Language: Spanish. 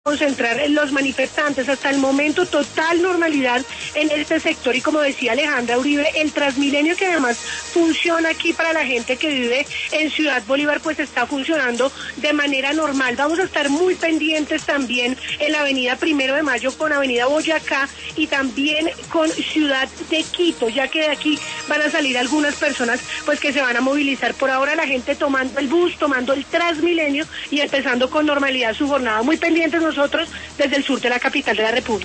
concentrar en los manifestantes. Hasta el momento, total normalidad en este sector y como decía Alejandra Uribe, el Transmilenio, que además funciona aquí para la gente que vive en Ciudad Bolívar, pues está funcionando de manera normal. Vamos a estar muy pendientes también en la avenida Primero de Mayo con avenida Boyacá y también con Ciudad de Quito, ya que de aquí van a salir algunas personas pues que se van a movilizar. Por ahora la gente tomando el bus, tomando el Transmilenio y empezando con normalidad su jornada. Muy pendientes nosotros desde el sur de la capital de la República.